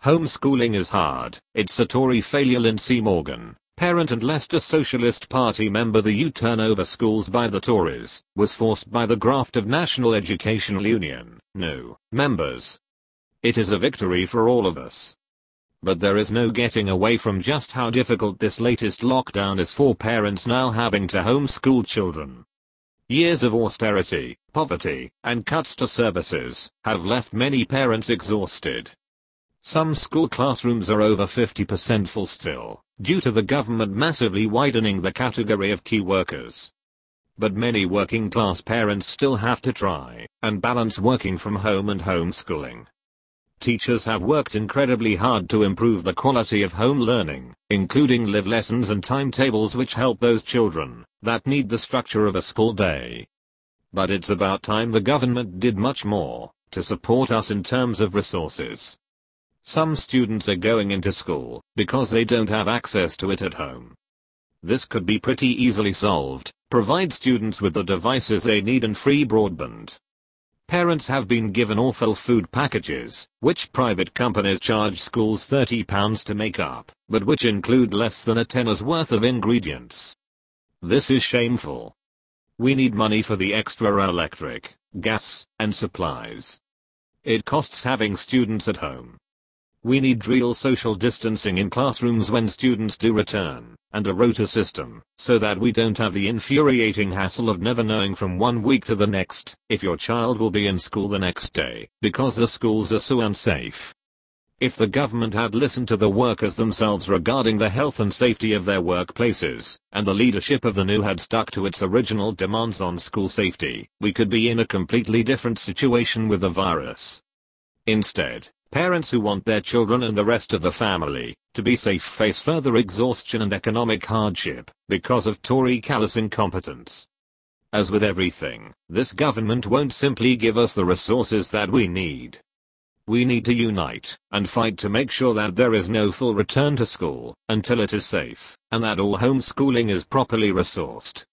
Homeschooling is hard. It's a Tory failure. Lindsay Morgan, parent and Leicester Socialist Party member. The U-turn over schools by the Tories was forced by the graft of National Educational Union, no members. It is a victory for all of us. But there is no getting away from just how difficult this latest lockdown is for parents now having to homeschool children. Years of austerity, poverty, and cuts to services have left many parents exhausted. Some school classrooms are over 50% full still, due to the government massively widening the category of key workers. But many working class parents still have to try and balance working from home and homeschooling. Teachers have worked incredibly hard to improve the quality of home learning, including live lessons and timetables which help those children that need the structure of a school day. But it's about time the government did much more to support us in terms of resources. Some students are going into school because they don't have access to it at home. This could be pretty easily solved. Provide students with the devices they need and free broadband. Parents have been given awful food packages, which private companies charge schools £30 to make up, but which include less than a tenner's worth of ingredients. This is shameful. We need money for the extra electric, gas, and supplies. It costs having students at home. We need real social distancing in classrooms when students do return, and a rota system, so that we don't have the infuriating hassle of never knowing from one week to the next if your child will be in school the next day, because the schools are so unsafe. If the government had listened to the workers themselves regarding the health and safety of their workplaces, and the leadership of the NU had stuck to its original demands on school safety, we could be in a completely different situation with the virus. Instead, parents who want their children and the rest of the family to be safe face further exhaustion and economic hardship because of Tory callous incompetence. As with everything, this government won't simply give us the resources that we need. We need to unite and fight to make sure that there is no full return to school until it is safe, and that all homeschooling is properly resourced.